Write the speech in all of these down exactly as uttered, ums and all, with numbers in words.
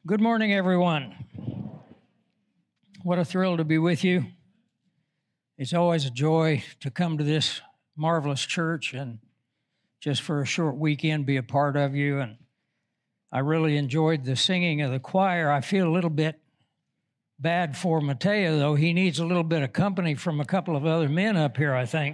Good morning, everyone. What a thrill to be with you. It's always a joy to come to this marvelous church and just for a short weekend be a part of you. And I really enjoyed the singing of the choir. I feel a little bit bad for Mateo, though. He needs a little bit of company from a couple of other men up here, I think.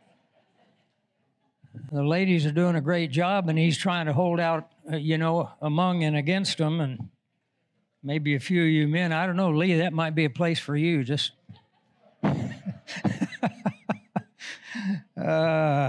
The ladies are doing a great job, and he's trying to hold out, uh, you know, among and against them, and maybe a few of you men. I don't know, Lee, that might be a place for you. Just uh,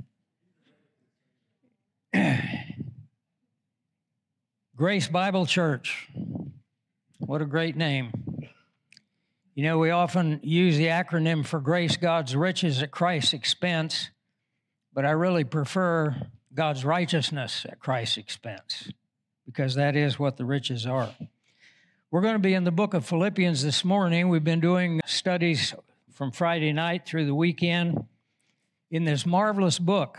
Grace Bible Church. What a great name. You know, we often use the acronym for Grace, God's riches at Christ's expense, but I really prefer God's righteousness at Christ's expense, because that is what the riches are. We're going to be in the book of Philippians this morning. We've been doing studies from Friday night through the weekend in this marvelous book.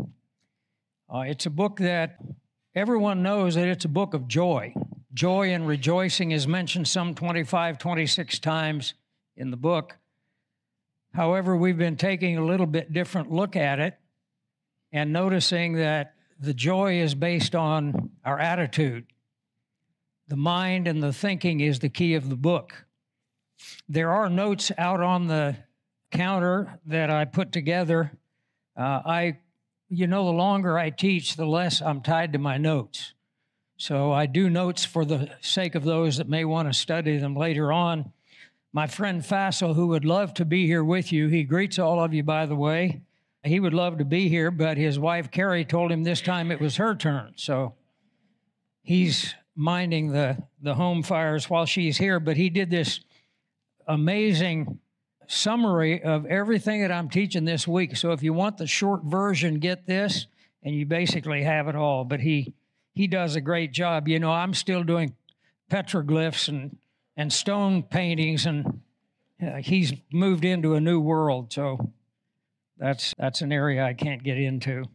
Uh, it's a book that everyone knows that it's a book of joy. Joy and rejoicing is mentioned some twenty-five, twenty-six times in the book. However, we've been taking a little bit different look at it and noticing that the joy is based on our attitude. The mind and the thinking is the key of the book. There are notes out on the counter that I put together. Uh, I, you know, the longer I teach, the less I'm tied to my notes. So I do notes for the sake of those that may want to study them later on. My friend Fassel, who would love to be here with you, he greets all of you, by the way. He would love to be here, but his wife, Carrie, told him this time it was her turn. So he's minding the, the home fires while she's here, but he did this amazing summary of everything that I'm teaching this week. So if you want the short version, get this, and you basically have it all. But he he does a great job. You know, I'm still doing petroglyphs and, and stone paintings, and uh, he's moved into a new world. So that's that's an area I can't get into.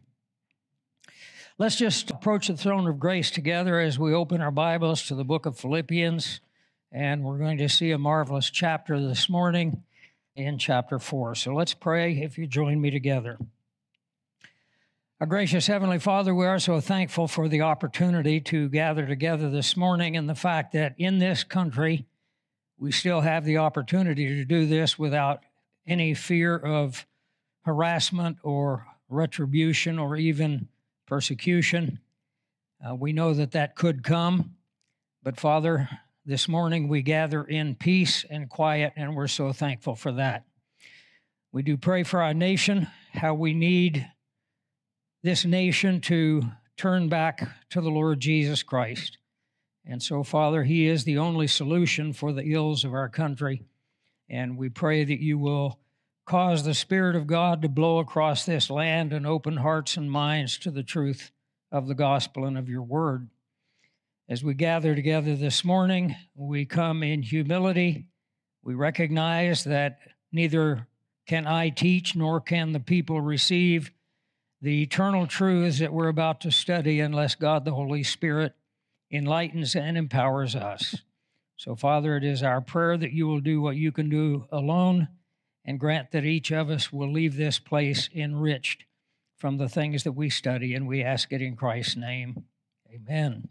Let's just approach the throne of grace together as we open our Bibles to the book of Philippians, and we're going to see a marvelous chapter this morning in chapter four. So let's pray if you join me together. Our gracious Heavenly Father, we are so thankful for the opportunity to gather together this morning and the fact that in this country we still have the opportunity to do this without any fear of harassment or retribution or even persecution. Uh, we know that that could come, but Father, this morning we gather in peace and quiet, and we're so thankful for that. We do pray for our nation, how we need this nation to turn back to the Lord Jesus Christ. And so, Father, He is the only solution for the ills of our country, and we pray that you will cause the Spirit of God to blow across this land and open hearts and minds to the truth of the gospel and of your word. As we gather together this morning, we come in humility. We recognize that neither can I teach nor can the people receive the eternal truths that we're about to study unless God the Holy Spirit enlightens and empowers us. So, Father, it is our prayer that you will do what you can do alone, and grant that each of us will leave this place enriched from the things that we study, and we ask it in Christ's name. Amen.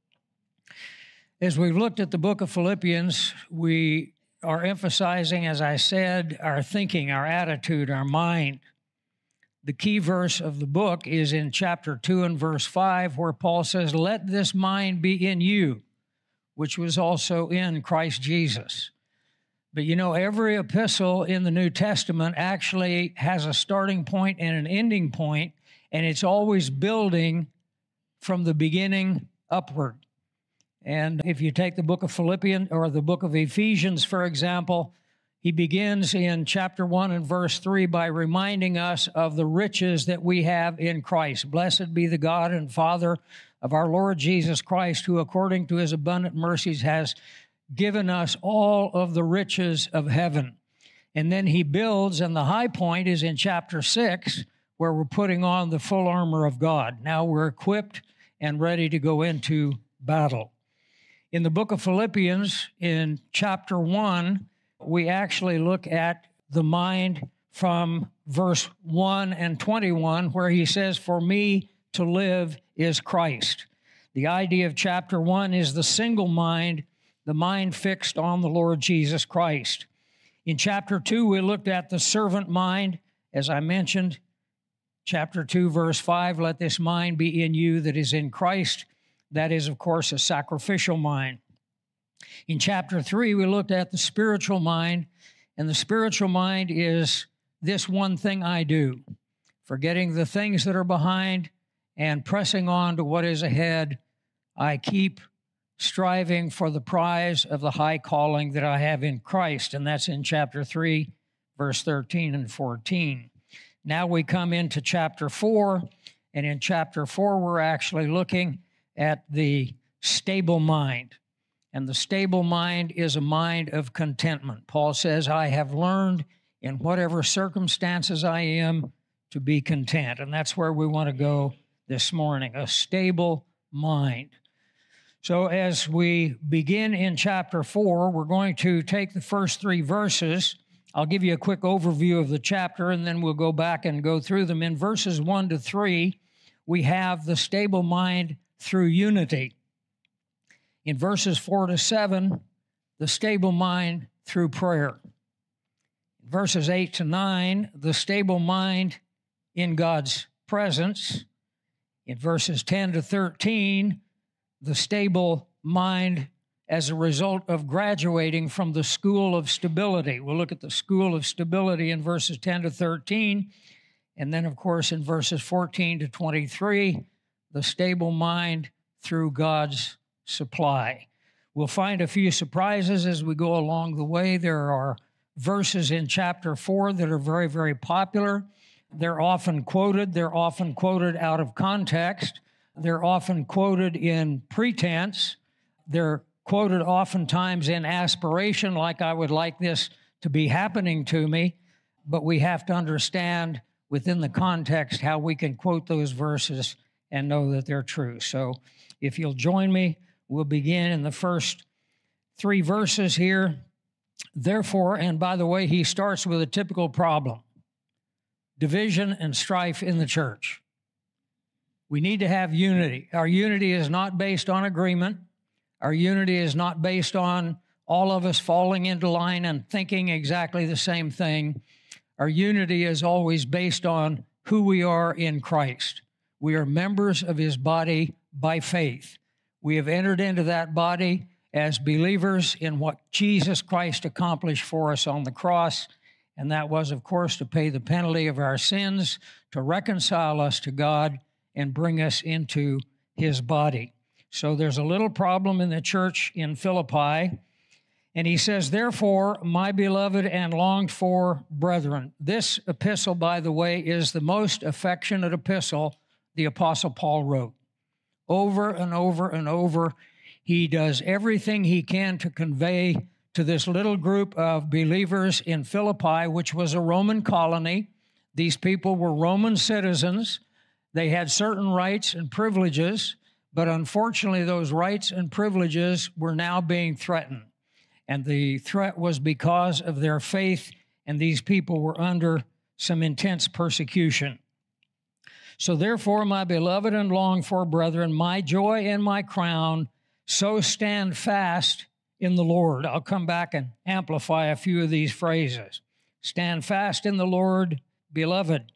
As we've looked at the book of Philippians, we are emphasizing, as I said, our thinking, our attitude, our mind. The key verse of the book is in chapter two and verse five, where Paul says, "Let this mind be in you, which was also in Christ Jesus." But you know, every epistle in the New Testament actually has a starting point and an ending point, and it's always building from the beginning upward. And if you take the book of Philippians or the book of Ephesians, for example, he begins in chapter one and verse three by reminding us of the riches that we have in Christ. Blessed be the God and Father of our Lord Jesus Christ, who according to his abundant mercies has given us all of the riches of heaven. And then he builds, and the high point is in chapter six, where we're putting on the full armor of God. Now we're equipped and ready to go into battle. In the book of Philippians, in chapter one, we actually look at the mind from verse one and twenty-one, where he says, "For me to live is Christ." The idea of chapter one is the single mind, the mind fixed on the Lord Jesus Christ. In chapter two, we looked at the servant mind, as I mentioned. Chapter two, verse five, "Let this mind be in you that is in Christ." That is, of course, a sacrificial mind. In chapter three, we looked at the spiritual mind, and the spiritual mind is this one thing I do, forgetting the things that are behind and pressing on to what is ahead. I keep striving for the prize of the high calling that I have in Christ, and that's in chapter three, verse thirteen and fourteen. Now we come into chapter four, and in chapter four, we're actually looking at the stable mind. And the stable mind is a mind of contentment. Paul says, "I have learned in whatever circumstances I am to be content." And that's where we want to go this morning, a stable mind. So as we begin in chapter four, we're going to take the first three verses. I'll give you a quick overview of the chapter, and then we'll go back and go through them. In verses one to three, we have the stable mind through unity. In verses four to seven, the stable mind through prayer. In verses eight to nine, the stable mind in God's presence. In verses ten to thirteen, the stable mind as a result of graduating from the school of stability. We'll look at the school of stability in verses ten to thirteen. And then, of course, in verses fourteen to twenty-three, the stable mind through God's supply. We'll find a few surprises as we go along the way. There are verses in chapter four that are very, very popular. They're often quoted. They're often quoted out of context. They're often quoted in pretense. They're quoted oftentimes in aspiration, like I would like this to be happening to me. But we have to understand within the context how we can quote those verses and know that they're true. So if you'll join me, we'll begin in the first three verses here. Therefore, and by the way, he starts with a typical problem: division and strife in the church. We need to have unity. Our unity is not based on agreement. Our unity is not based on all of us falling into line and thinking exactly the same thing. Our unity is always based on who we are in Christ. We are members of his body by faith. We have entered into that body as believers in what Jesus Christ accomplished for us on the cross, and that was, of course, to pay the penalty of our sins, to reconcile us to God, and bring us into his body. So there's a little problem in the church in Philippi, and he says, "Therefore, my beloved and longed for brethren." This epistle, by the way, is the most affectionate epistle the Apostle Paul wrote. Over and over and over, he does everything he can to convey to this little group of believers in Philippi, which was a Roman colony. These people were Roman citizens. They had certain rights and privileges, but unfortunately, those rights and privileges were now being threatened. And the threat was because of their faith, and these people were under some intense persecution. So therefore, my beloved and longed for brethren, my joy and my crown, so stand fast in the Lord. I'll come back and amplify a few of these phrases. Stand fast in the Lord, beloved.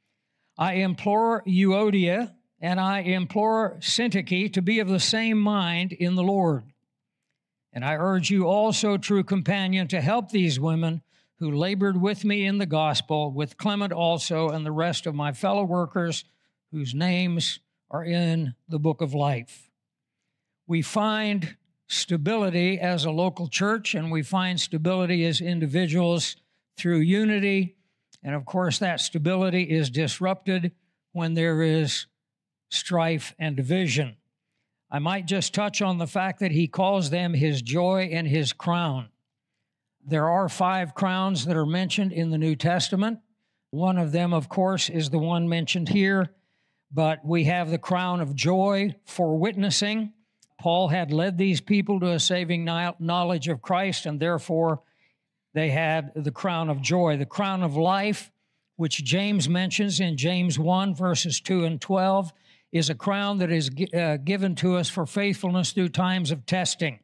I implore Euodia and I implore Syntyche to be of the same mind in the Lord. And I urge you also, true companion, to help these women who labored with me in the gospel, with Clement also and the rest of my fellow workers whose names are in the book of life. We find stability as a local church, and we find stability as individuals through unity. And of course, that stability is disrupted when there is strife and division. I might just touch on the fact that he calls them his joy and his crown. There are five crowns that are mentioned in the New Testament. One of them, of course, is the one mentioned here, but we have the crown of joy for witnessing. Paul had led these people to a saving knowledge of Christ, and therefore they had the crown of joy. The crown of life, which James mentions in James one, verses two and twelve, is a crown that is uh, given to us for faithfulness through times of testing.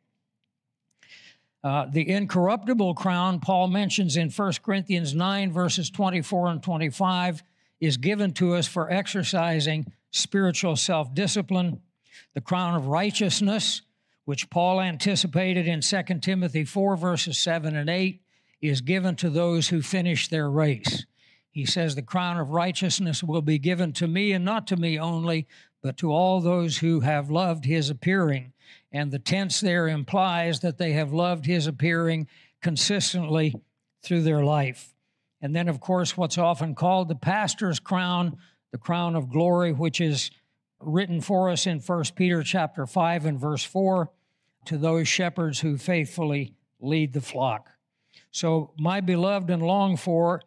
Uh, the incorruptible crown Paul mentions in First Corinthians nine, verses twenty-four and twenty-five, is given to us for exercising spiritual self-discipline. The crown of righteousness, which Paul anticipated in Second Timothy four, verses seven and eight, is given to those who finish their race. He says, the crown of righteousness will be given to me, and not to me only, but to all those who have loved his appearing. And the tense there implies that they have loved his appearing consistently through their life. And then, of course, what's often called the pastor's crown, the crown of glory, which is written for us in First Peter chapter five and verse four, to those shepherds who faithfully lead the flock. So, my beloved and longed for,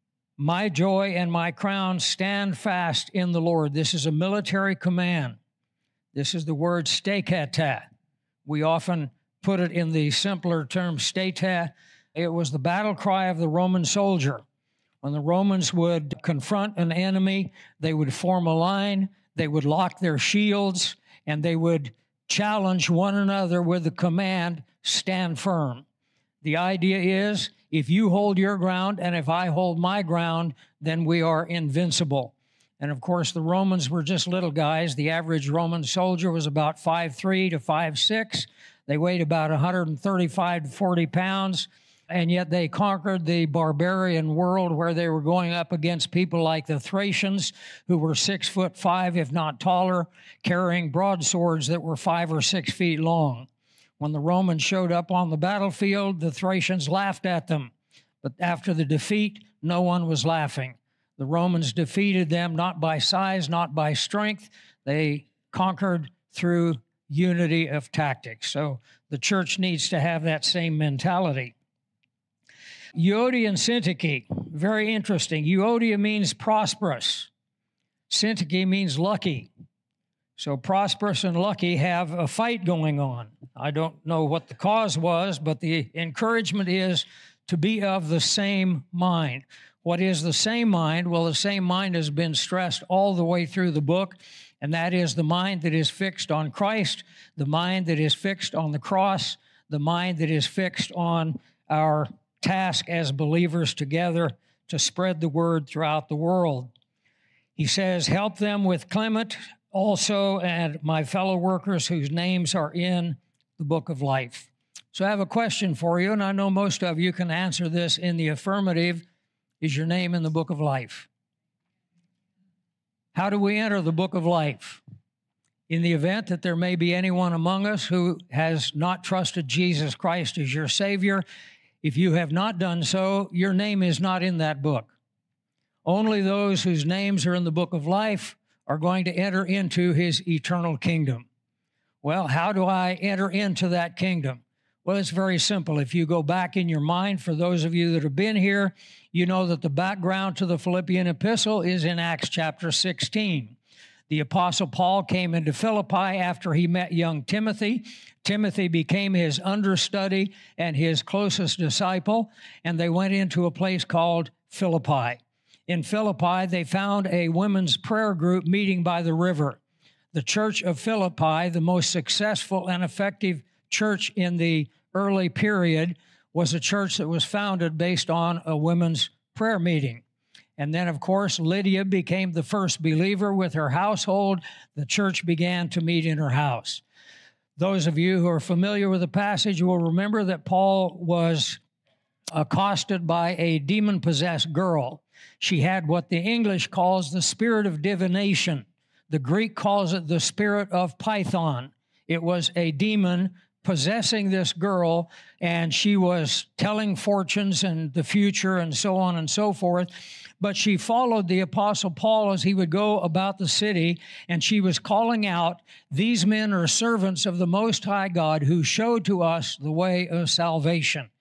my joy and my crown, stand fast in the Lord. This is a military command. This is the word stakata. We often put it in the simpler term stata. It was the battle cry of the Roman soldier. When the Romans would confront an enemy, they would form a line, they would lock their shields, and they would challenge one another with the command, stand firm. The idea is, if you hold your ground and if I hold my ground, then we are invincible. And of course, the Romans were just little guys. The average Roman soldier was about five three to five six. They weighed about one hundred thirty-five to forty pounds. And yet they conquered the barbarian world where they were going up against people like the Thracians, who were six foot five, if not taller, carrying broadswords that were five or six feet long. When the Romans showed up on the battlefield, the Thracians laughed at them. But after the defeat, no one was laughing. The Romans defeated them not by size, not by strength. They conquered through unity of tactics. So the church needs to have that same mentality. Euodia and Syntyche, very interesting. Euodia means prosperous. Syntyche means lucky. So prosperous and lucky have a fight going on. I don't know what the cause was, but the encouragement is to be of the same mind. What is the same mind? Well, the same mind has been stressed all the way through the book, and that is the mind that is fixed on Christ, the mind that is fixed on the cross, the mind that is fixed on our task as believers together to spread the word throughout the world. He says, help them with Clement also and my fellow workers whose names are in the book of life. So I have a question for you, and I know most of you can answer this in the affirmative. Is your name in the book of life? How do we enter the book of life? In the event that there may be anyone among us who has not trusted Jesus Christ as your Savior, if you have not done so, your name is not in that book. Only those whose names are in the book of life are going to enter into his eternal kingdom. Well, how do I enter into that kingdom? Well, it's very simple. If you go back in your mind, for those of you that have been here, you know that the background to the Philippian epistle is in Acts chapter sixteen. The Apostle Paul came into Philippi after he met young Timothy. Timothy became his understudy and his closest disciple, and they went into a place called Philippi. In Philippi, they found a women's prayer group meeting by the river. The Church of Philippi, the most successful and effective church in the early period, was a church that was founded based on a women's prayer meeting. And then, of course, Lydia became the first believer with her household. The church began to meet in her house. Those of you who are familiar with the passage will remember that Paul was accosted by a demon-possessed girl. She had what the English calls the spirit of divination. The Greek calls it the spirit of Python. It was a demon possessing this girl, and she was telling fortunes and the future and so on and so forth. But she followed the Apostle Paul as he would go about the city, and she was calling out, "These men are servants of the Most High God who showed to us the way of salvation."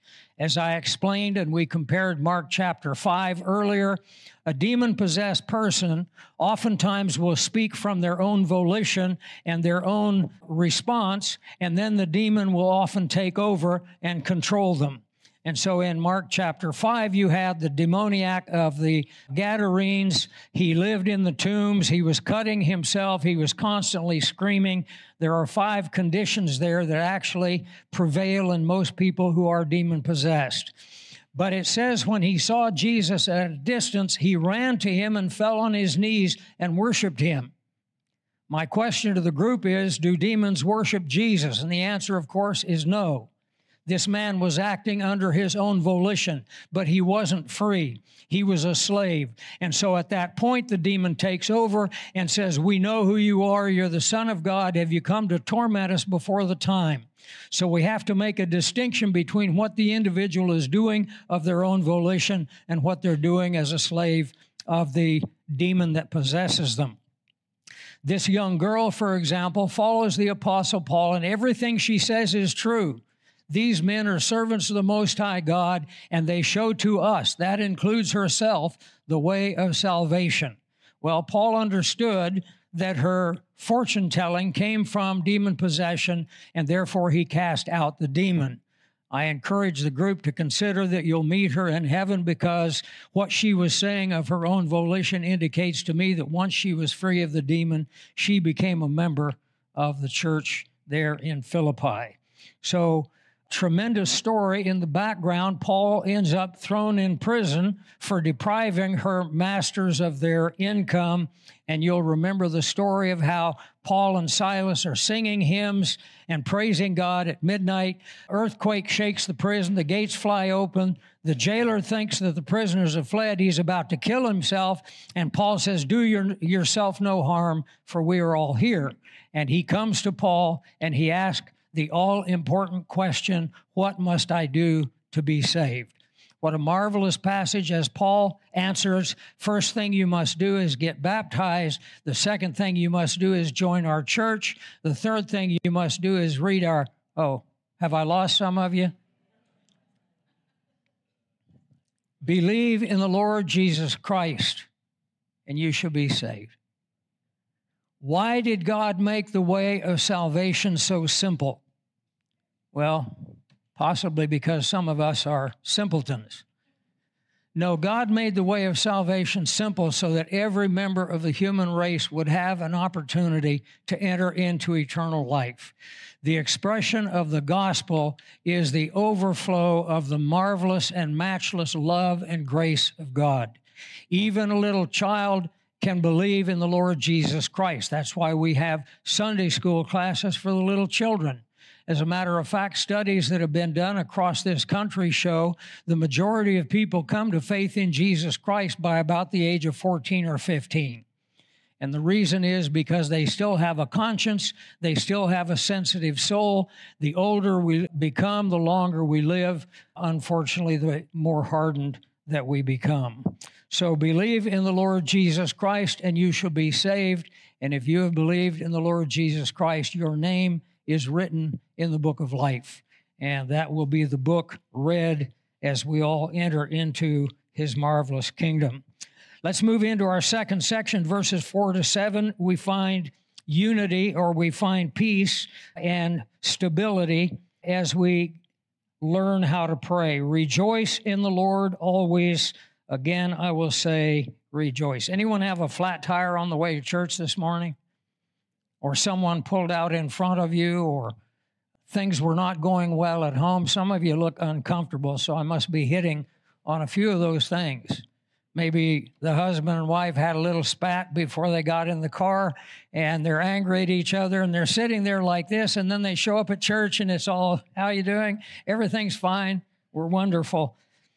As I explained, and we compared Mark chapter five earlier, a demon-possessed person oftentimes will speak from their own volition and their own response, and then the demon will often take over and control them. And so in Mark chapter five, you had the demoniac of the Gadarenes. He lived in the tombs. He was cutting himself. He was constantly screaming. There are five conditions there that actually prevail in most people who are demon-possessed. But it says when he saw Jesus at a distance, he ran to him and fell on his knees and worshiped him. My question to the group is, do demons worship Jesus? And the answer, of course, is no. This man was acting under his own volition, but he wasn't free. He was a slave. And so at that point, the demon takes over and says, we know who you are. You're the Son of God. Have you come to torment us before the time? So we have to make a distinction between what the individual is doing of their own volition and what they're doing as a slave of the demon that possesses them. This young girl, for example, follows the Apostle Paul, and everything she says is true. These men are servants of the Most High God, and they show to us, that includes herself, the way of salvation. Well, Paul understood that her fortune-telling came from demon possession, and therefore he cast out the demon. I encourage the group to consider that you'll meet her in heaven, because what she was saying of her own volition indicates to me that once she was free of the demon, she became a member of the church there in Philippi. So, tremendous story in the background. Paul ends up thrown in prison for depriving her masters of their income. And you'll remember the story of how Paul and Silas are singing hymns and praising God at midnight. Earthquake shakes the prison. The gates fly open. The jailer thinks that the prisoners have fled. He's about to kill himself. And Paul says, do your, yourself no harm, for we are all here. And he comes to Paul and he asks the all-important question, what must I do to be saved? What a marvelous passage as Paul answers, first thing you must do is get baptized. The second thing you must do is join our church. The third thing you must do is read our, oh, have I lost some of you? Believe in the Lord Jesus Christ, and you shall be saved. Why did God make the way of salvation so simple? Well, possibly because some of us are simpletons. No, God made the way of salvation simple so that every member of the human race would have an opportunity to enter into eternal life. The expression of the gospel is the overflow of the marvelous and matchless love and grace of God. Even a little child can believe in the Lord Jesus Christ. That's why we have Sunday school classes for the little children. As a matter of fact, studies that have been done across this country show the majority of people come to faith in Jesus Christ by about the age of fourteen or fifteen. And the reason is because they still have a conscience, they still have a sensitive soul. The older we become, the longer we live. Unfortunately, the more hardened that we become. So believe in the Lord Jesus Christ, and you shall be saved. And if you have believed in the Lord Jesus Christ, your name is written in the book of life. And that will be the book read as we all enter into his marvelous kingdom. Let's move into our second section, verses four to seven. We find unity, or we find peace and stability as we learn how to pray. Rejoice in the Lord always. Again, I will say rejoice. Anyone have a flat tire on the way to church this morning? Or someone pulled out in front of you, or things were not going well at home? Some of you look uncomfortable, so I must be hitting on a few of those things. Maybe the husband and wife had a little spat before they got in the car, and they're angry at each other, and they're sitting there like this, and then they show up at church, and it's all, how you doing? Everything's fine. We're wonderful.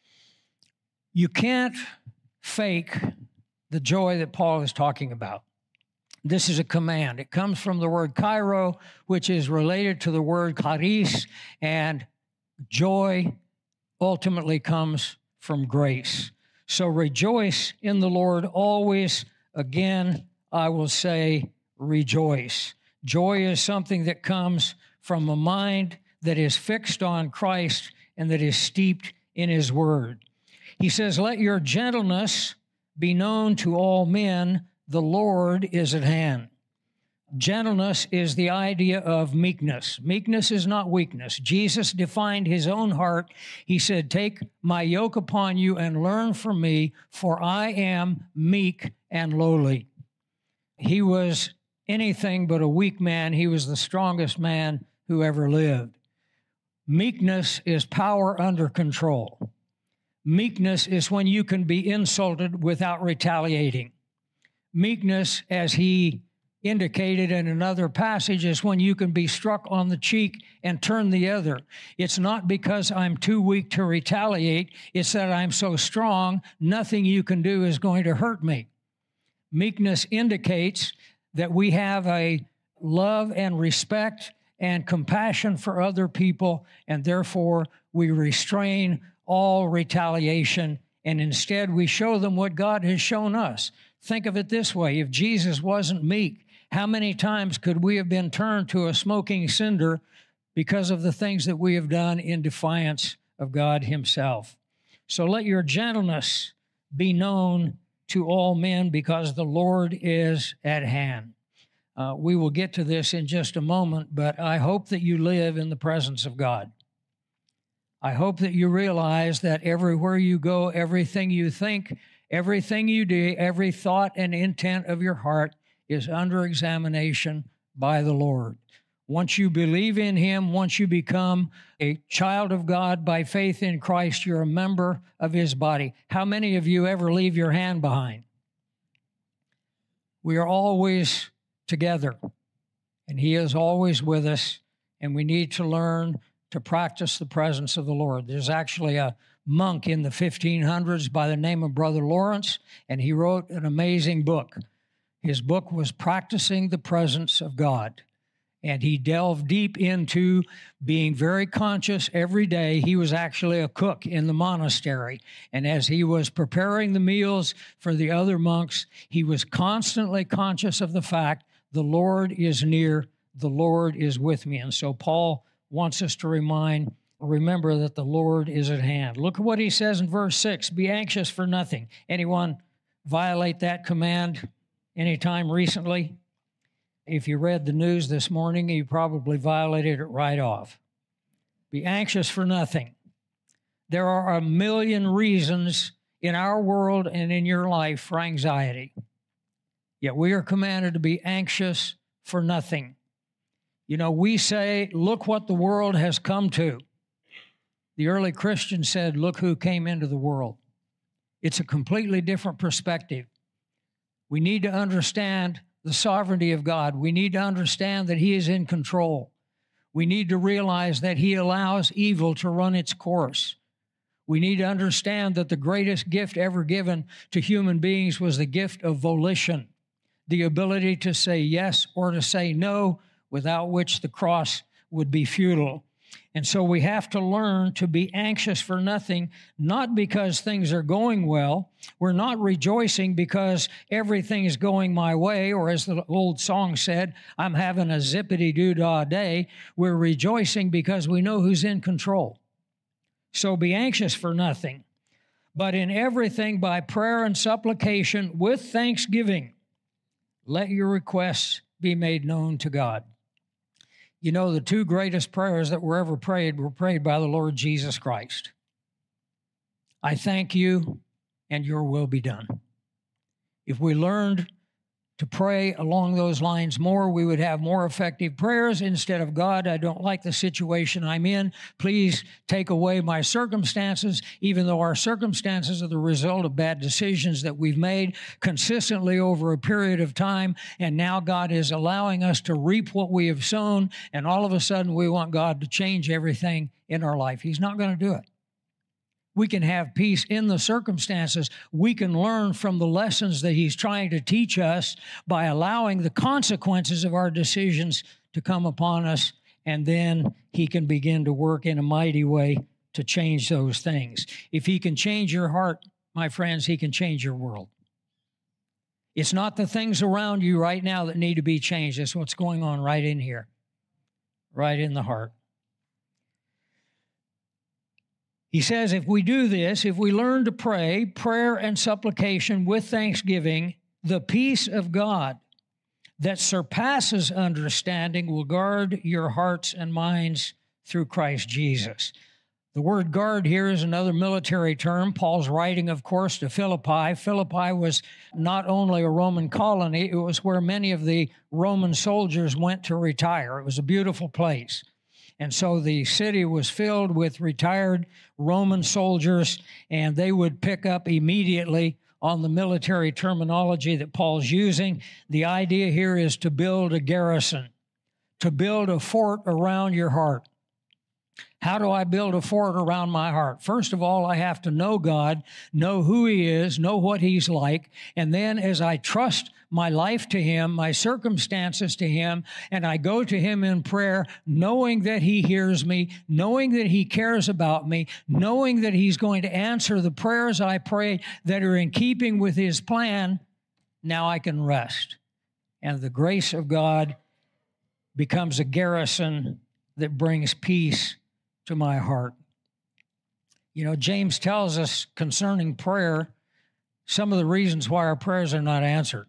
You can't fake the joy that Paul is talking about. This is a command. It comes from the word kairo, which is related to the word charis, and joy ultimately comes from grace. So rejoice in the Lord always. Again, I will say rejoice. Joy is something that comes from a mind that is fixed on Christ and that is steeped in his word. He says, let your gentleness be known to all men. The Lord is at hand. Gentleness is the idea of meekness. Meekness is not weakness. Jesus defined his own heart. He said, take my yoke upon you and learn from me, for I am meek and lowly. He was anything but a weak man. He was the strongest man who ever lived. Meekness is power under control. Meekness is when you can be insulted without retaliating. Meekness, as he indicated in another passage, is when you can be struck on the cheek and turn the other. It's not because I'm too weak to retaliate. It's that I'm so strong, nothing you can do is going to hurt me. Meekness indicates that we have a love and respect and compassion for other people, and therefore we restrain all retaliation, and instead we show them what God has shown us. Think of it this way. If Jesus wasn't meek, how many times could we have been turned to a smoking cinder because of the things that we have done in defiance of God himself? So let your gentleness be known to all men, because the Lord is at hand. Uh, we will get to this in just a moment, but I hope that you live in the presence of God. I hope that you realize that everywhere you go, everything you think, everything you do, every thought and intent of your heart is under examination by the Lord. Once you believe in him, once you become a child of God by faith in Christ, you're a member of his body. How many of you ever leave your hand behind? We are always together, and he is always with us, and we need to learn to practice the presence of the Lord. There's actually a monk in the fifteen hundreds by the name of Brother Lawrence, and he wrote an amazing book. His book was Practicing the Presence of God, and he delved deep into being very conscious every day. He was actually a cook in the monastery, and as he was preparing the meals for the other monks, he was constantly conscious of the fact, the Lord is near, the Lord is with me. And so Paul wants us to remind, remember that the Lord is at hand. Look at what he says in verse six, be anxious for nothing. Anyone violate that command anytime recently? If you read the news this morning, you probably violated it right off. Be anxious for nothing. There are a million reasons in our world and in your life for anxiety. Yet we are commanded to be anxious for nothing. You know, we say, look what the world has come to. The early Christians said, look who came into the world. It's a completely different perspective. We need to understand the sovereignty of God. We need to understand that he is in control. We need to realize that he allows evil to run its course. We need to understand that the greatest gift ever given to human beings was the gift of volition, the ability to say yes or to say no, without which the cross would be futile. And so we have to learn to be anxious for nothing, not because things are going well. We're not rejoicing because everything is going my way, or as the old song said, I'm having a zippity-doo-dah day. We're rejoicing because we know who's in control. So be anxious for nothing, but in everything by prayer and supplication with thanksgiving, let your requests be made known to God. You know, the two greatest prayers that were ever prayed were prayed by the Lord Jesus Christ. I thank you, and your will be done. If we learned to pray along those lines more, we would have more effective prayers instead of, God, I don't like the situation I'm in. Please take away my circumstances, even though our circumstances are the result of bad decisions that we've made consistently over a period of time. And now God is allowing us to reap what we have sown. And all of a sudden we want God to change everything in our life. He's not going to do it. We can have peace in the circumstances. We can learn from the lessons that he's trying to teach us by allowing the consequences of our decisions to come upon us, and then he can begin to work in a mighty way to change those things. If he can change your heart, my friends, he can change your world. It's not the things around you right now that need to be changed. It's what's going on right in here, right in the heart. He says, if we do this, if we learn to pray, prayer and supplication with thanksgiving, the peace of God that surpasses understanding will guard your hearts and minds through Christ Jesus. The word guard here is another military term. Paul's writing, of course, to Philippi. Philippi was not only a Roman colony, it was where many of the Roman soldiers went to retire. It was a beautiful place. And so the city was filled with retired Roman soldiers, and they would pick up immediately on the military terminology that Paul's using. The idea here is to build a garrison, to build a fort around your heart. How do I build a fort around my heart? First of all, I have to know God, know who He is, know what He's like, and then as I trust my life to Him, my circumstances to Him, and I go to Him in prayer, knowing that He hears me, knowing that He cares about me, knowing that He's going to answer the prayers I pray that are in keeping with His plan, now I can rest. And the grace of God becomes a garrison that brings peace to my heart. You know, James tells us concerning prayer some of the reasons why our prayers are not answered.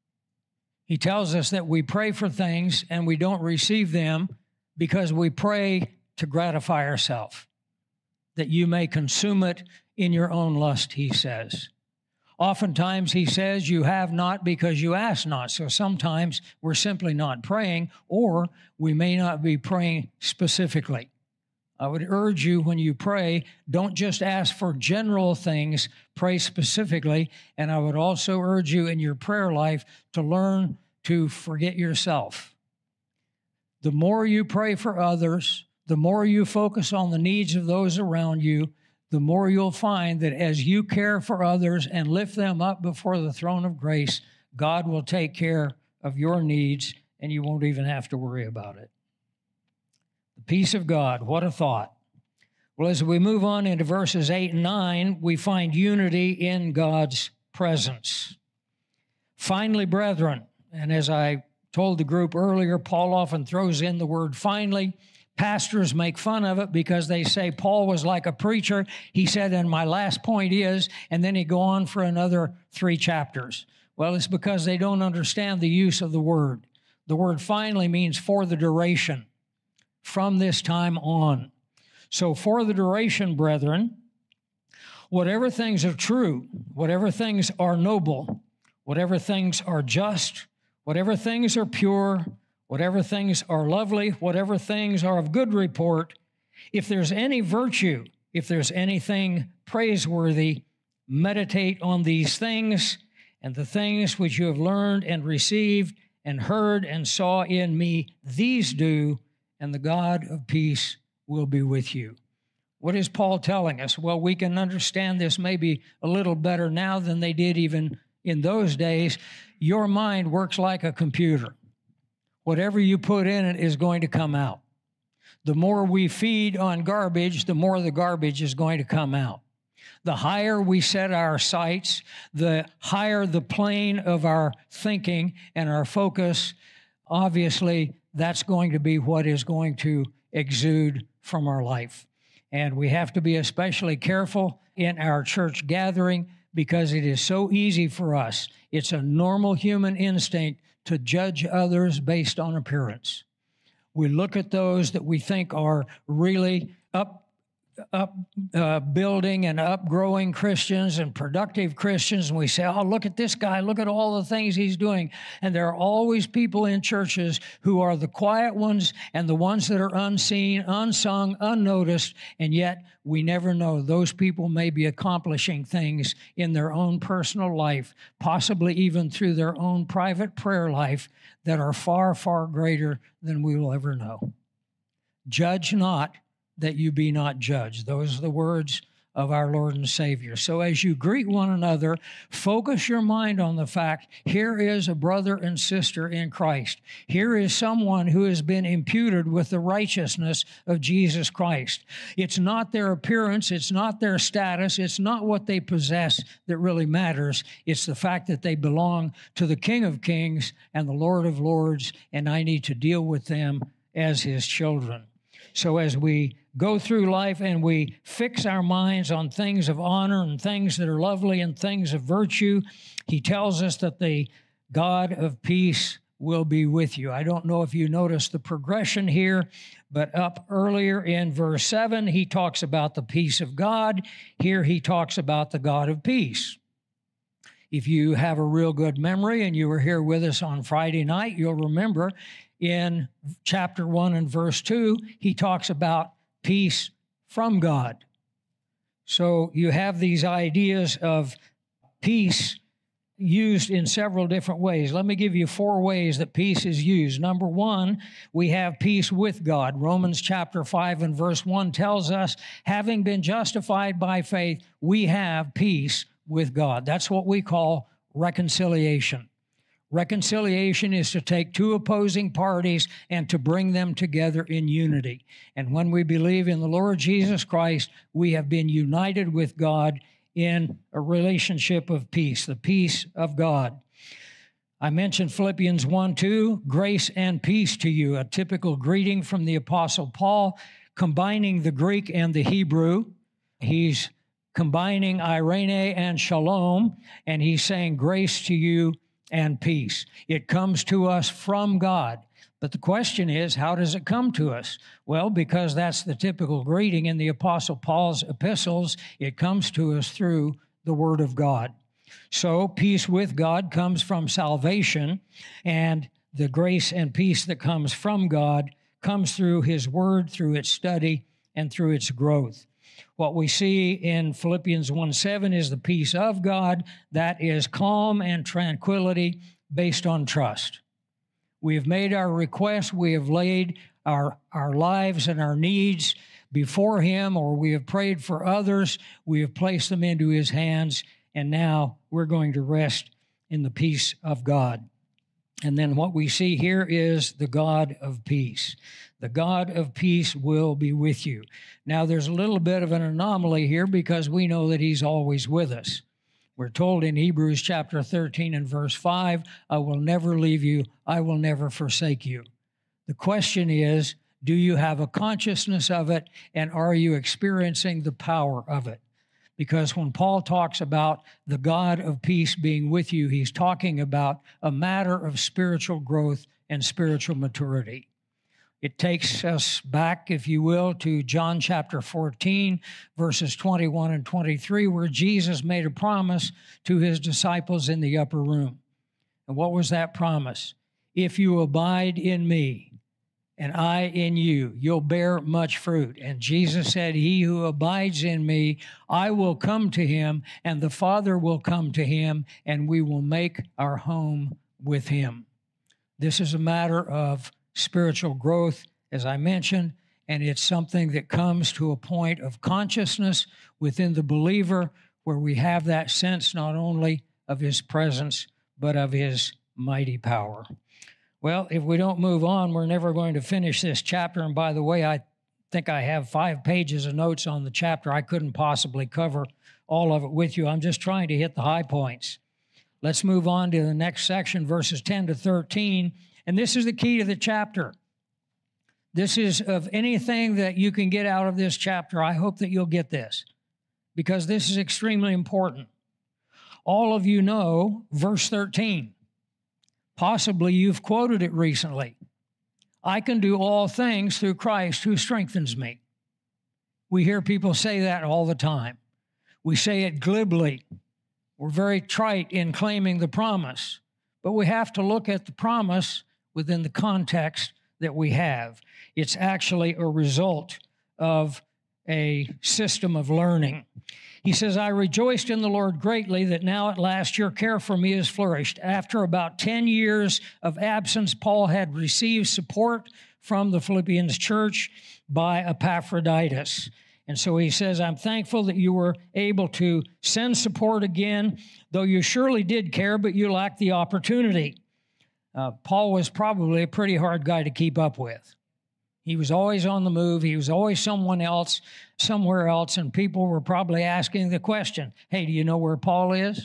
He tells us that we pray for things and we don't receive them because we pray to gratify ourselves, that you may consume it in your own lust, he says. Oftentimes, he says, you have not because you ask not. So sometimes we're simply not praying, or we may not be praying specifically. I would urge you when you pray, don't just ask for general things, pray specifically. And I would also urge you in your prayer life to learn to forget yourself. The more you pray for others, the more you focus on the needs of those around you, the more you'll find that as you care for others and lift them up before the throne of grace, God will take care of your needs and you won't even have to worry about it. The peace of God, what a thought. Well, as we move on into verses eight and nine, we find unity in God's presence. Finally, brethren, and as I told the group earlier, Paul often throws in the word finally. Pastors make fun of it because they say Paul was like a preacher. He said, and my last point is, and then he'd go on for another three chapters. Well, it's because they don't understand the use of the word. The word finally means for the duration, from this time on. So for the duration, brethren, whatever things are true, whatever things are noble, whatever things are just, whatever things are pure, whatever things are lovely, whatever things are of good report, if there's any virtue, if there's anything praiseworthy, meditate on these things, and the things which you have learned and received and heard and saw in me, these do, and the God of peace will be with you. What is Paul telling us? Well, we can understand this maybe a little better now than they did even in those days. Your mind works like a computer. Whatever you put in it is going to come out. The more we feed on garbage, the more the garbage is going to come out. The higher we set our sights, the higher the plane of our thinking and our focus, obviously that's going to be what is going to exude from our life. And we have to be especially careful in our church gathering because it is so easy for us. It's a normal human instinct to judge others based on appearance. We look at those that we think are really up, up uh, building and upgrowing Christians and productive Christians, and we say, oh, look at this guy, look at all the things he's doing. And there are always people in churches who are the quiet ones and the ones that are unseen, unsung, unnoticed, and yet we never know. Those people may be accomplishing things in their own personal life, possibly even through their own private prayer life, that are far, far greater than we will ever know. Judge not, that you be not judged. Those are the words of our Lord and Savior. So as you greet one another, focus your mind on the fact, here is a brother and sister in Christ. Here is someone who has been imputed with the righteousness of Jesus Christ. It's not their appearance, it's not their status, it's not what they possess that really matters. It's the fact that they belong to the King of Kings and the Lord of Lords, and I need to deal with them as his children. So as we go through life and we fix our minds on things of honor and things that are lovely and things of virtue, he tells us that the God of peace will be with you. I don't know if you noticed the progression here, but up earlier in verse seven, he talks about the peace of God. Here he talks about the God of peace. If you have a real good memory and you were here with us on Friday night, you'll remember in chapter one and verse two, he talks about peace from God. So you have these ideas of peace used in several different ways. Let me give you four ways that peace is used. Number one, we have peace with God. Romans chapter five and verse one tells us, having been justified by faith, we have peace with God. That's what we call reconciliation. Reconciliation is to take two opposing parties and to bring them together in unity. And when we believe in the Lord Jesus Christ, we have been united with God in a relationship of peace, the peace of God. I mentioned Philippians one two, grace and peace to you, a typical greeting from the Apostle Paul, combining the Greek and the Hebrew. He's combining irene and shalom, and he's saying grace to you and peace. It comes to us from God. But the question is, how does it come to us? Well, because that's the typical greeting in the Apostle Paul's epistles, it comes to us through the Word of God. So peace with God comes from salvation, and the grace and peace that comes from God comes through His Word, through its study, and through its growth. What we see in Philippians one seven is the peace of God. That is calm and tranquility based on trust. We have made our request. We have laid our, our lives and our needs before Him, or we have prayed for others. We have placed them into His hands, and now we're going to rest in the peace of God. And then what we see here is the God of peace. The God of peace will be with you. Now, there's a little bit of an anomaly here because we know that He's always with us. We're told in Hebrews chapter thirteen and verse five, I will never leave you, I will never forsake you. The question is, do you have a consciousness of it, and are you experiencing the power of it? Because when Paul talks about the God of peace being with you, he's talking about a matter of spiritual growth and spiritual maturity. It takes us back, if you will, to John chapter fourteen, verses twenty-one and twenty-three, where Jesus made a promise to His disciples in the upper room. And what was that promise? If you abide in me and I in you, you'll bear much fruit. And Jesus said, he who abides in me, I will come to him, and the Father will come to him, and we will make our home with him. This is a matter of spiritual growth, as I mentioned, and it's something that comes to a point of consciousness within the believer where we have that sense not only of His presence, but of His mighty power. Well, if we don't move on, we're never going to finish this chapter. And by the way, I think I have five pages of notes on the chapter. I couldn't possibly cover all of it with you. I'm just trying to hit the high points. Let's move on to the next section, verses ten to thirteen. And this is the key to the chapter. This is of anything that you can get out of this chapter. I hope that you'll get this, because this is extremely important. All of you know verse thirteen. Possibly you've quoted it recently. I can do all things through Christ who strengthens me. We hear people say that all the time. We say it glibly. We're very trite in claiming the promise, but we have to look at the promise within the context that we have. It's actually a result of a system of learning. He says, I rejoiced in the Lord greatly that now at last your care for me has flourished. After about ten years of absence, Paul had received support from the Philippians church by Epaphroditus. And so he says, I'm thankful that you were able to send support again, though you surely did care, but you lacked the opportunity. Uh, Paul was probably a pretty hard guy to keep up with. He was always on the move. He was always someone else, somewhere else, and people were probably asking the question, hey, do you know where Paul is?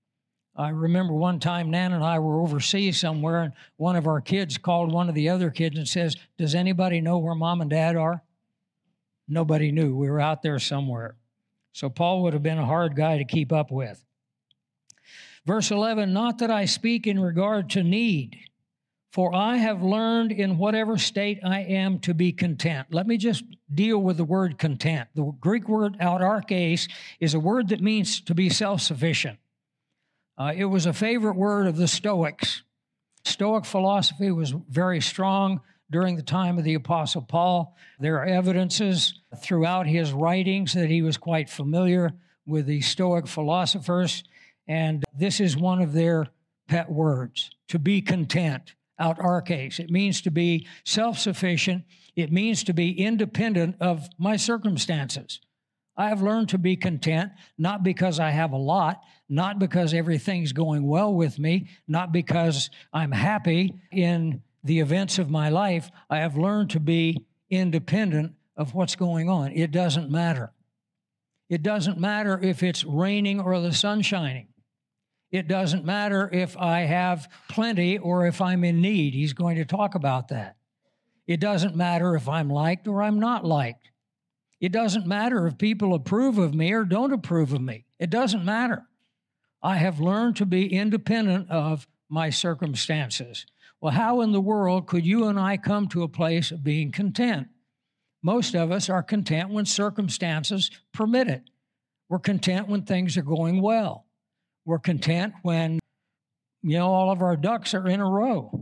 I remember one time Nan and I were overseas somewhere, and one of our kids called one of the other kids and says, does anybody know where Mom and Dad are? Nobody knew. We were out there somewhere. So Paul would have been a hard guy to keep up with. Verse eleven, not that I speak in regard to need, for I have learned in whatever state I am to be content. Let me just deal with the word content. The Greek word autarkes is a word that means to be self-sufficient. Uh, it was a favorite word of the Stoics. Stoic philosophy was very strong during the time of the Apostle Paul. There are evidences throughout his writings that he was quite familiar with the Stoic philosophers, and this is one of their pet words, to be content, autarkes. It means to be self-sufficient. It means to be independent of my circumstances. I have learned to be content, not because I have a lot, not because everything's going well with me, not because I'm happy in the events of my life. I have learned to be independent of what's going on. It doesn't matter. It doesn't matter if it's raining or the sun shining. It doesn't matter if I have plenty or if I'm in need. He's going to talk about that. It doesn't matter if I'm liked or I'm not liked. It doesn't matter if people approve of me or don't approve of me. It doesn't matter. I have learned to be independent of my circumstances. Well, how in the world could you and I come to a place of being content? Most of us are content when circumstances permit it. We're content when things are going well. We're content when, you know, all of our ducks are in a row.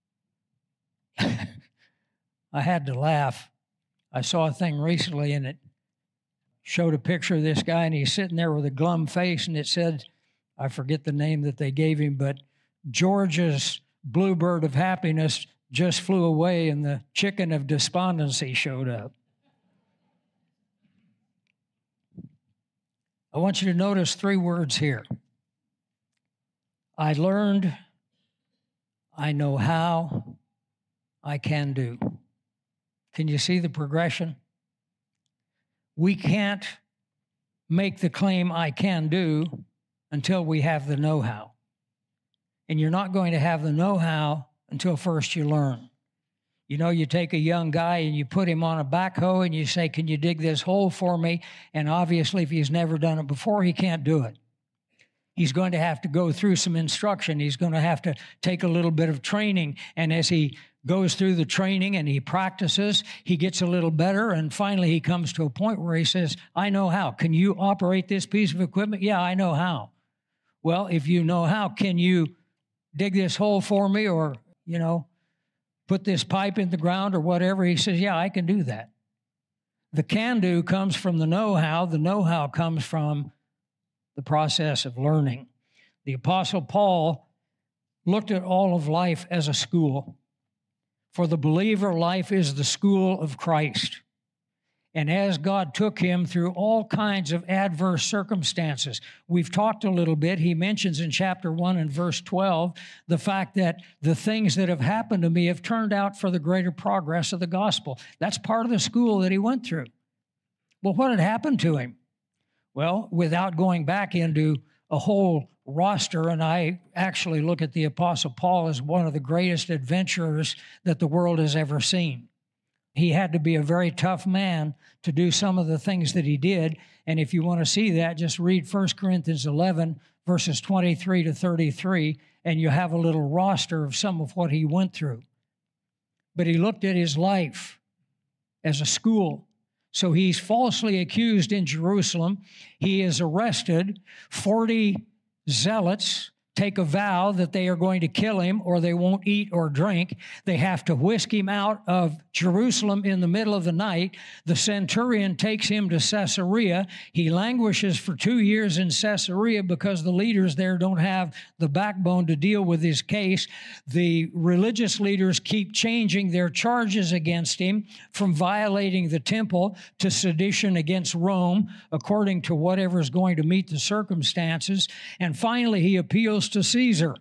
I had to laugh. I saw a thing recently, and it showed a picture of this guy, and he's sitting there with a glum face, and it said, I forget the name that they gave him, but Georgia's bluebird of happiness just flew away, and the chicken of despondency showed up. I want you to notice three words here. I learned, I know how, I can do. Can you see the progression? We can't make the claim I can do until we have the know-how. And you're not going to have the know-how until first you learn. You know, you take a young guy and you put him on a backhoe and you say, can you dig this hole for me? And obviously, if he's never done it before, he can't do it. He's going to have to go through some instruction. He's going to have to take a little bit of training. And as he goes through the training and he practices, he gets a little better. And finally, he comes to a point where he says, I know how. Can you operate this piece of equipment? Yeah, I know how. Well, if you know how, can you dig this hole for me, or, you know, put this pipe in the ground or whatever? He says, yeah, I can do that. The can do comes from the know-how. The know-how comes from the process of learning. The Apostle Paul looked at all of life as a school. For the believer, life is the school of Christ. And as God took him through all kinds of adverse circumstances, we've talked a little bit. He mentions in chapter one and verse twelve the fact that the things that have happened to me have turned out for the greater progress of the gospel. That's part of the school that he went through. Well, what had happened to him? Well, without going back into a whole roster, and I actually look at the Apostle Paul as one of the greatest adventurers that the world has ever seen. He had to be a very tough man to do some of the things that he did. And if you want to see that, just read First Corinthians eleven, verses twenty-three to thirty-three, and you have a little roster of some of what he went through. But he looked at his life as a school. So he's falsely accused in Jerusalem. He is arrested. forty zealots take a vow that they are going to kill him or they won't eat or drink. They have to whisk him out of Jerusalem in the middle of the night. The centurion takes him to Caesarea. He languishes for two years in Caesarea because the leaders there don't have the backbone to deal with his case. The religious leaders keep changing their charges against him, from violating the temple to sedition against Rome, according to whatever's going to meet the circumstances. And finally, he appeals to Caesar.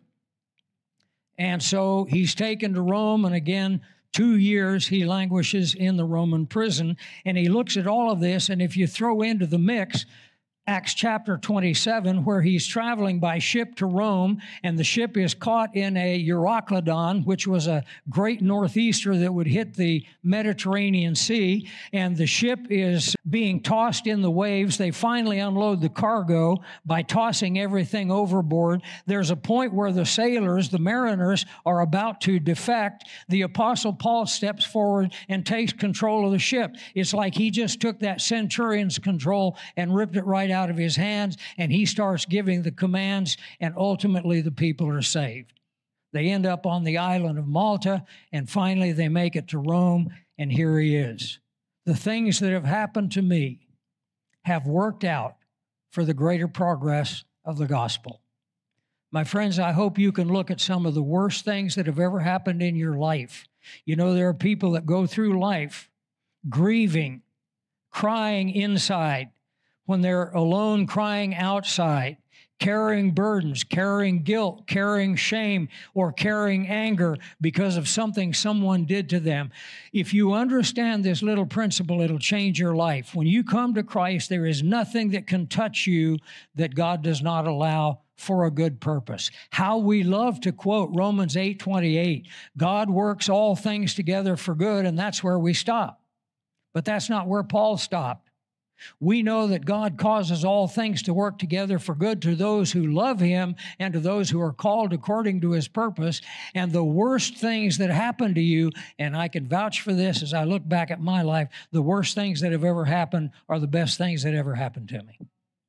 And so he's taken to Rome, and again, two years he languishes in the Roman prison. And he looks at all of this, and if you throw into the mix Acts chapter twenty-seven, where he's traveling by ship to Rome, and the ship is caught in a Euroclydon, which was a great northeaster that would hit the Mediterranean Sea, and the ship is being tossed in the waves. They finally unload the cargo by tossing everything overboard. There's a point where the sailors, the mariners, are about to defect. The Apostle Paul steps forward and takes control of the ship. It's like he just took that centurion's control and ripped it right out of his hands, and he starts giving the commands, and ultimately the people are saved. They end up on the island of Malta, and finally they make it to Rome, and here he is. The things that have happened to me have worked out for the greater progress of the gospel. My friends, I hope you can look at some of the worst things that have ever happened in your life. You know, there are people that go through life grieving, crying inside, when they're alone, crying outside, carrying burdens, carrying guilt, carrying shame, or carrying anger because of something someone did to them. If you understand this little principle, it'll change your life. When you come to Christ, there is nothing that can touch you that God does not allow for a good purpose. How we love to quote Romans eight twenty-eight, God works all things together for good, and that's where we stop. But that's not where Paul stopped. We know that God causes all things to work together for good to those who love him and to those who are called according to his purpose. And the worst things that happen to you, and I can vouch for this as I look back at my life, the worst things that have ever happened are the best things that ever happened to me.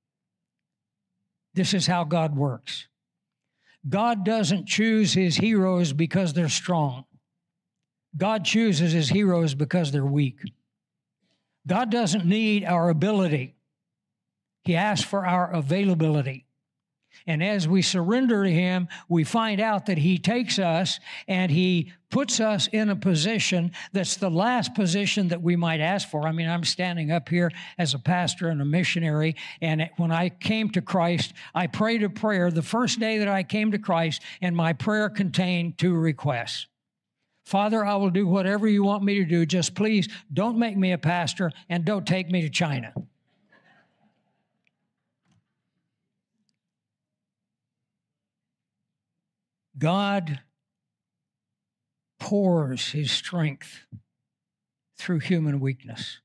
This is how God works. God doesn't choose his heroes because they're strong. God chooses his heroes because they're weak. God doesn't need our ability. He asks for our availability. And as we surrender to him, we find out that he takes us and he puts us in a position that's the last position that we might ask for. I mean, I'm standing up here as a pastor and a missionary, and when I came to Christ, I prayed a prayer the first day that I came to Christ, and my prayer contained two requests. Father, I will do whatever you want me to do. Just please don't make me a pastor and don't take me to China. God pours his strength through human weakness.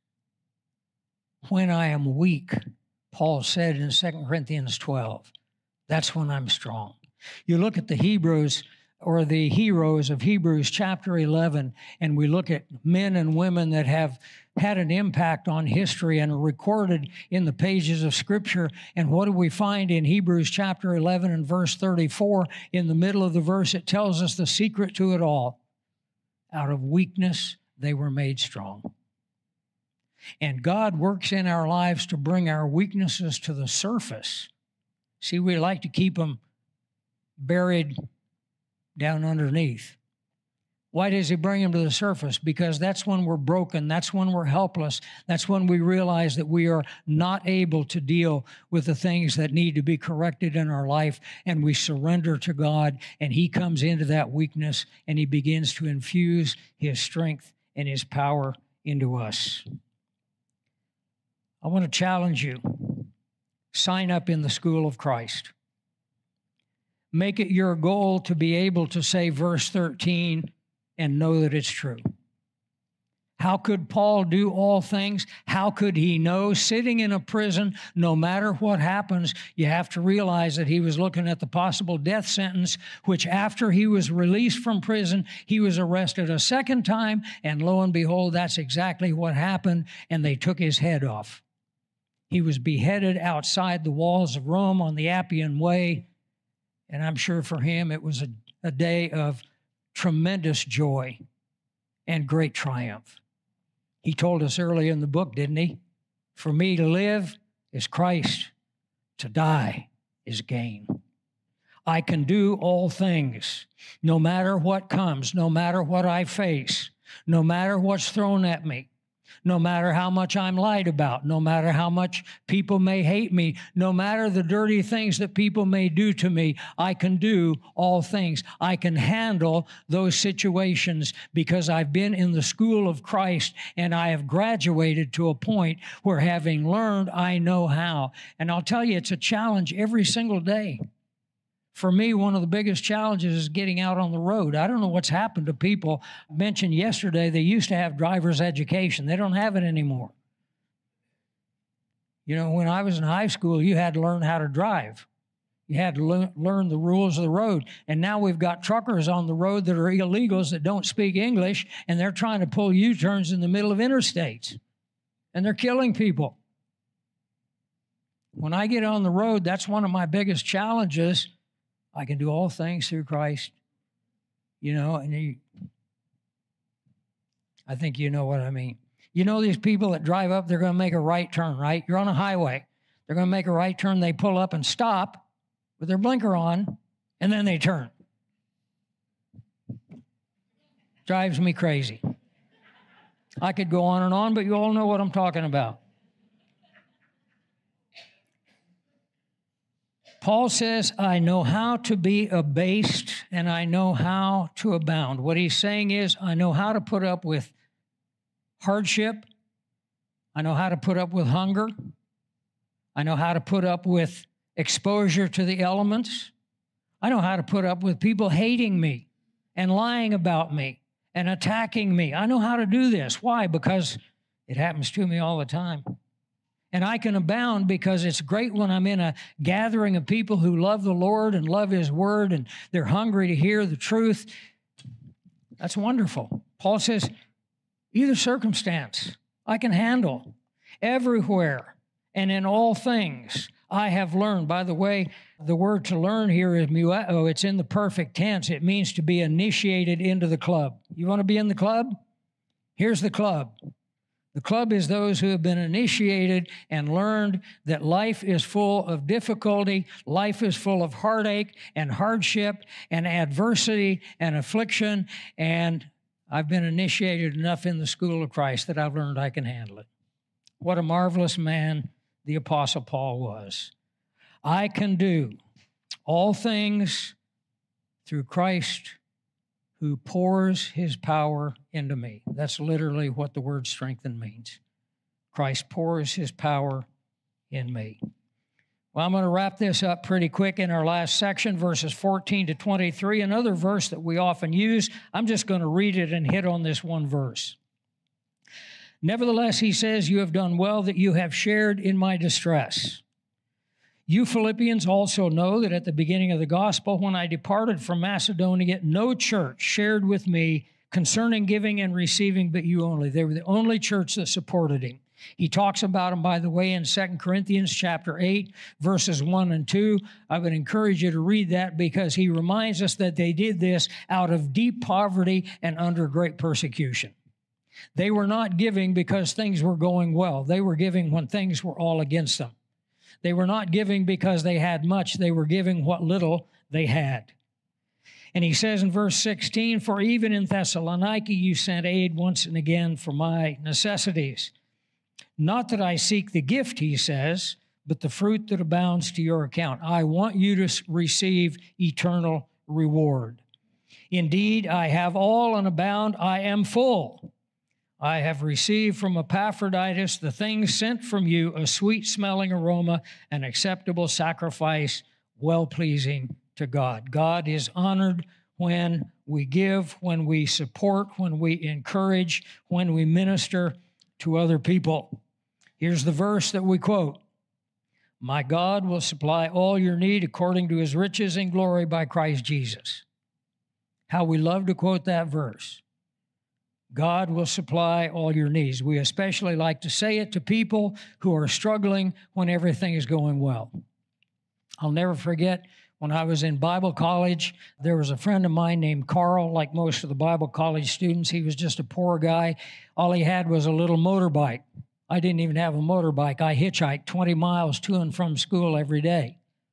When I am weak, Paul said in Second Corinthians twelve, that's when I'm strong. You look at the Hebrews or the heroes of Hebrews chapter eleven, and we look at men and women that have had an impact on history and are recorded in the pages of Scripture. And what do we find in Hebrews chapter eleven and verse thirty-four? In the middle of the verse, it tells us the secret to it all. Out of weakness, they were made strong. And God works in our lives to bring our weaknesses to the surface. See, we like to keep them buried down underneath. Why does he bring them to the surface? Because that's when we're broken. That's when we're helpless. That's when we realize that we are not able to deal with the things that need to be corrected in our life, and we surrender to God, and he comes into that weakness, and he begins to infuse his strength and his power into us. I want to challenge you. Sign up in the school of Christ. Make it your goal to be able to say verse thirteen and know that it's true. How could Paul do all things? How could he know? Sitting in a prison, no matter what happens, you have to realize that he was looking at the possible death sentence, which after he was released from prison, he was arrested a second time, and lo and behold, that's exactly what happened, and they took his head off. He was beheaded outside the walls of Rome on the Appian Way. And I'm sure for him it was a, a day of tremendous joy and great triumph. He told us early in the book, didn't he? For me to live is Christ, to die is gain. I can do all things, no matter what comes, no matter what I face, no matter what's thrown at me. No matter how much I'm lied about, no matter how much people may hate me, no matter the dirty things that people may do to me, I can do all things. I can handle those situations because I've been in the school of Christ and I have graduated to a point where, having learned, I know how. And I'll tell you, it's a challenge every single day. For me, one of the biggest challenges is getting out on the road. I don't know what's happened to people. I mentioned yesterday they used to have driver's education. They don't have it anymore. You know, when I was in high school, you had to learn how to drive. You had to le- learn the rules of the road. And now we've got truckers on the road that are illegals that don't speak English, and they're trying to pull U-turns in the middle of interstates. And they're killing people. When I get on the road, that's one of my biggest challenges. I can do all things through Christ, you know, and you, I think you know what I mean. You know these people that drive up, they're going to make a right turn, right? You're on a highway. They're going to make a right turn. They pull up and stop with their blinker on, and then they turn. Drives me crazy. I could go on and on, but you all know what I'm talking about. Paul says, I know how to be abased and I know how to abound. What he's saying is, I know how to put up with hardship. I know how to put up with hunger. I know how to put up with exposure to the elements. I know how to put up with people hating me and lying about me and attacking me. I know how to do this. Why? Because it happens to me all the time. And I can abound because it's great when I'm in a gathering of people who love the Lord and love His Word and they're hungry to hear the truth. That's wonderful. Paul says, either circumstance I can handle. Everywhere and in all things I have learned. By the way, the word to learn here is mueo. It's in the perfect tense. It means to be initiated into the club. You want to be in the club? Here's the club. The club is those who have been initiated and learned that life is full of difficulty, life is full of heartache and hardship and adversity and affliction, and I've been initiated enough in the school of Christ that I've learned I can handle it. What a marvelous man the Apostle Paul was. I can do all things through Christ who pours His power into me. That's literally what the word strengthen means. Christ pours His power in me. Well, I'm going to wrap this up pretty quick in our last section, verses fourteen to twenty-three, another verse that we often use. I'm just going to read it and hit on this one verse. Nevertheless, he says, you have done well that you have shared in my distress. You Philippians also know that at the beginning of the gospel, when I departed from Macedonia, no church shared with me concerning giving and receiving, but you only. They were the only church that supported him. He talks about them, by the way, in Second Corinthians chapter eight, verses one and two. I would encourage you to read that because he reminds us that they did this out of deep poverty and under great persecution. They were not giving because things were going well. They were giving when things were all against them. They were not giving because they had much. They were giving what little they had. And he says in verse sixteen, for even in Thessalonica you sent aid once and again for my necessities. Not that I seek the gift, he says, but the fruit that abounds to your account. I want you to receive eternal reward. Indeed, I have all and abound. I am full. I have received from Epaphroditus the things sent from you, a sweet-smelling aroma, an acceptable sacrifice, well-pleasing to God. God is honored when we give, when we support, when we encourage, when we minister to other people. Here's the verse that we quote. My God will supply all your need according to His riches and glory by Christ Jesus. How we love to quote that verse. God will supply all your needs. We especially like to say it to people who are struggling when everything is going well. I'll never forget when I was in Bible college, there was a friend of mine named Carl, like most of the Bible college students. He was just a poor guy. All he had was a little motorbike. I didn't even have a motorbike. I hitchhiked twenty miles to and from school every day.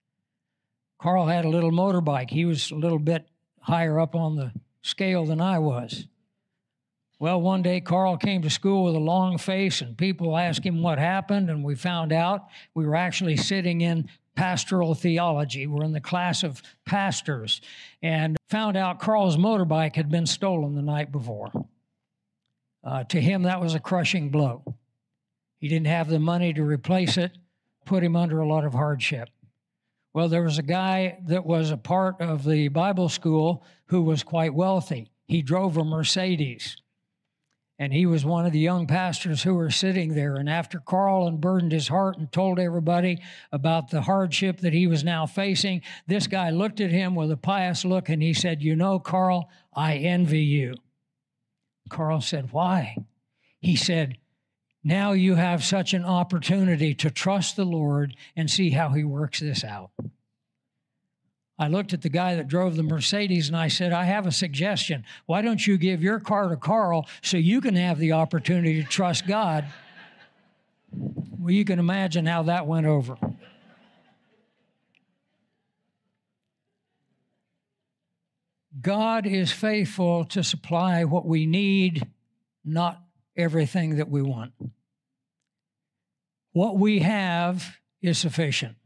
Carl had a little motorbike. He was a little bit higher up on the scale than I was. Well, one day Carl came to school with a long face, and people asked him what happened, and we found out we were actually sitting in pastoral theology. We're in the class of pastors, and found out Carl's motorbike had been stolen the night before. Uh, to him, that was a crushing blow. He didn't have the money to replace it, put him under a lot of hardship. Well, there was a guy that was a part of the Bible school who was quite wealthy. He drove a Mercedes. And he was one of the young pastors who were sitting there. And after Carl unburdened his heart and told everybody about the hardship that he was now facing, this guy looked at him with a pious look and he said, "You know, Carl, I envy you." Carl said, "Why?" He said, "Now you have such an opportunity to trust the Lord and see how he works this out." I looked at the guy that drove the Mercedes and I said, "I have a suggestion. Why don't you give your car to Carl so you can have the opportunity to trust God?" Well, you can imagine how that went over. God is faithful to supply what we need, not everything that we want. What we have is sufficient.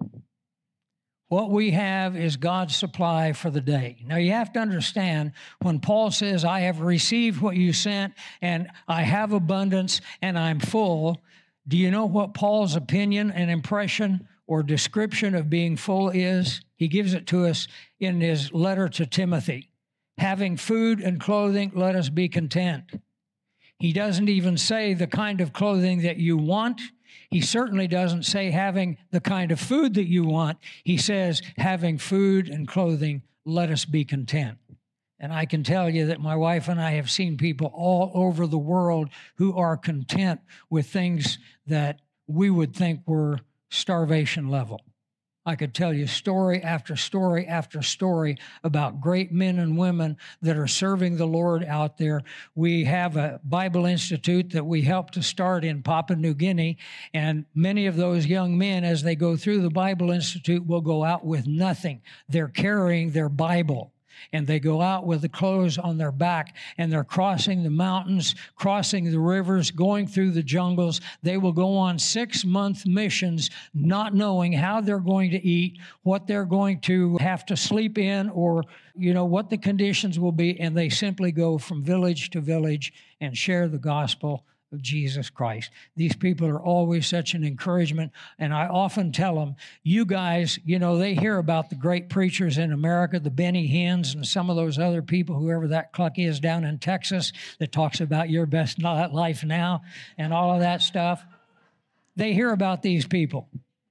What we have is God's supply for the day. Now, you have to understand, when Paul says, "I have received what you sent, and I have abundance, and I'm full," do you know what Paul's opinion and impression or description of being full is? He gives it to us in his letter to Timothy. "Having food and clothing, let us be content." He doesn't even say the kind of clothing that you want. He certainly doesn't say having the kind of food that you want. He says, having food and clothing, let us be content. And I can tell you that my wife and I have seen people all over the world who are content with things that we would think were starvation level. I could tell you story after story after story about great men and women that are serving the Lord out there. We have a Bible Institute that we helped to start in Papua New Guinea, and many of those young men, as they go through the Bible Institute, will go out with nothing. They're carrying their Bible. And they go out with the clothes on their back, and they're crossing the mountains, crossing the rivers, going through the jungles. They will go on six-month missions, not knowing how they're going to eat, what they're going to have to sleep in, or, you know, what the conditions will be. And they simply go from village to village and share the gospel of Jesus Christ. These people are always such an encouragement, and I often tell them, you guys, you know, they hear about the great preachers in America, the Benny Hinn's and some of those other people, whoever that cluck is down in Texas that talks about your best life now and all of that stuff. They hear about these people.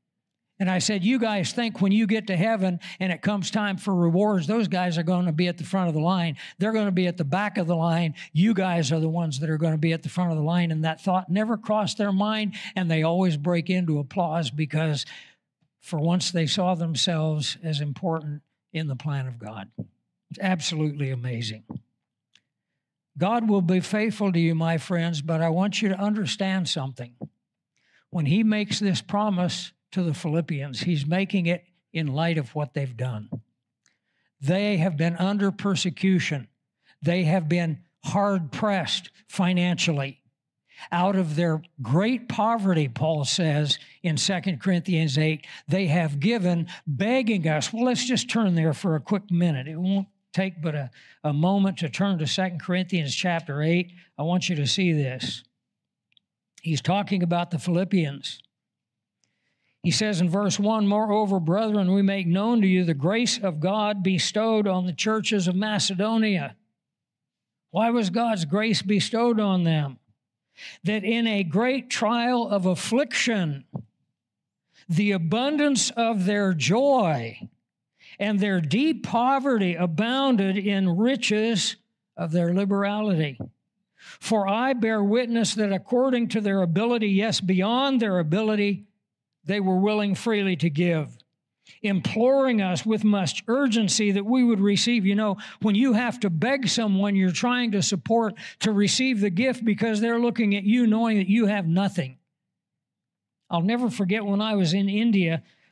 And I said, you guys think when you get to heaven and it comes time for rewards, those guys are going to be at the front of the line. They're going to be at the back of the line. You guys are the ones that are going to be at the front of the line. And that thought never crossed their mind, and they always break into applause because for once they saw themselves as important in the plan of God. It's absolutely amazing. God will be faithful to you, my friends, but I want you to understand something. When he makes this promise to the Philippians, he's making it in light of what they've done. They have been under persecution. They have been hard pressed financially. Out of their great poverty, Paul says in Second Corinthians eight, they have given, begging us. Well, let's just turn there for a quick minute. It won't take but a, a moment to turn to Second Corinthians chapter eight. I want you to see this. He's talking about the Philippians. He says in verse one, "Moreover, brethren, we make known to you the grace of God bestowed on the churches of Macedonia." Why was God's grace bestowed on them? "That in a great trial of affliction, the abundance of their joy and their deep poverty abounded in riches of their liberality. For I bear witness that according to their ability, yes, beyond their ability, they were willing freely to give, imploring us with much urgency that we would receive." You know, when you have to beg someone you're trying to support to receive the gift because they're looking at you knowing that you have nothing. I'll never forget when I was in India,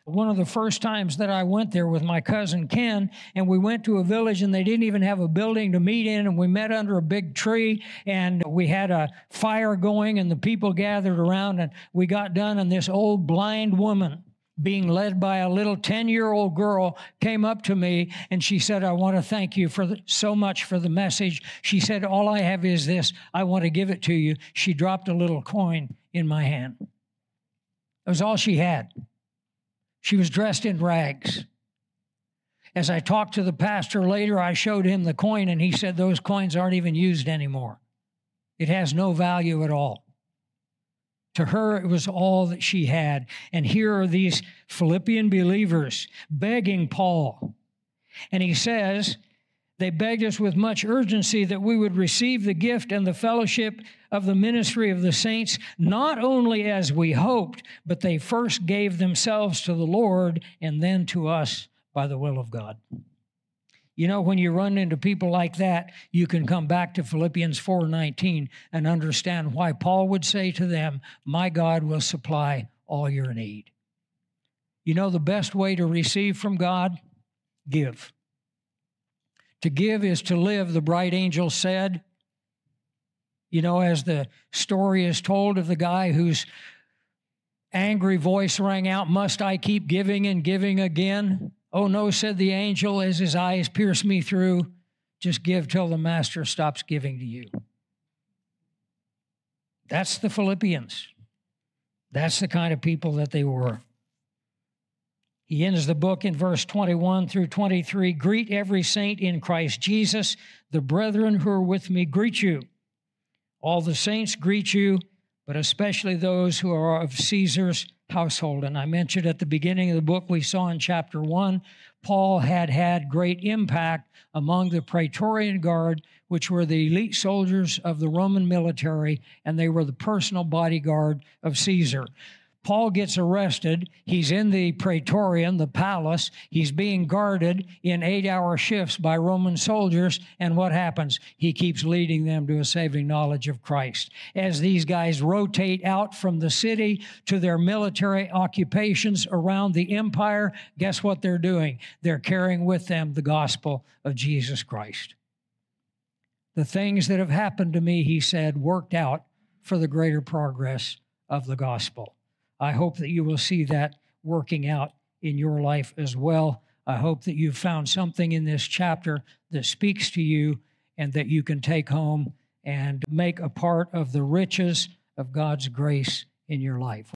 one of the first times that I went there with my cousin Ken, and we went to a village and they didn't even have a building to meet in, and we met under a big tree, and we had a fire going, and the people gathered around, and we got done, and this old blind woman, being led by a little ten-year-old girl, came up to me, and she said, I want to thank you for the, so much for the message. She said, all I have is this. I want to give it to you. She dropped a little coin in my hand. That was all she had. She was dressed in rags. As I talked to the pastor later, I showed him the coin, and he said those coins aren't even used anymore. It has no value at all. To her, it was all that she had. And here are these Philippian believers begging Paul. And he says, they begged us with much urgency that we would receive the gift and the fellowship of the ministry of the saints, not only as we hoped, but they first gave themselves to the Lord and then to us by the will of God. You know, when you run into people like that, you can come back to Philippians four nineteen and understand why Paul would say to them, my God will supply all your need. You know, the best way to receive from God? Give. To give is to live, the bright angel said. You know, as the story is told of the guy whose angry voice rang out, must I keep giving and giving again? Oh, no, said the angel, as his eyes pierced me through. Just give till the master stops giving to you. That's the Philippians. That's the kind of people that they were. He ends the book in verse twenty-one through twenty-three. Greet every saint in Christ Jesus. The brethren who are with me greet you. All the saints greet you, but especially those who are of Caesar's household. And I mentioned at the beginning of the book, we saw in chapter one, Paul had had great impact among the Praetorian Guard, which were the elite soldiers of the Roman military, and they were the personal bodyguard of Caesar. Paul gets arrested. He's in the Praetorian, the palace. He's being guarded in eight-hour shifts by Roman soldiers. And what happens? He keeps leading them to a saving knowledge of Christ. As these guys rotate out from the city to their military occupations around the empire, guess what they're doing? They're carrying with them the gospel of Jesus Christ. The things that have happened to me, he said, worked out for the greater progress of the gospel. I hope that you will see that working out in your life as well. I hope that you've found something in this chapter that speaks to you and that you can take home and make a part of the riches of God's grace in your life.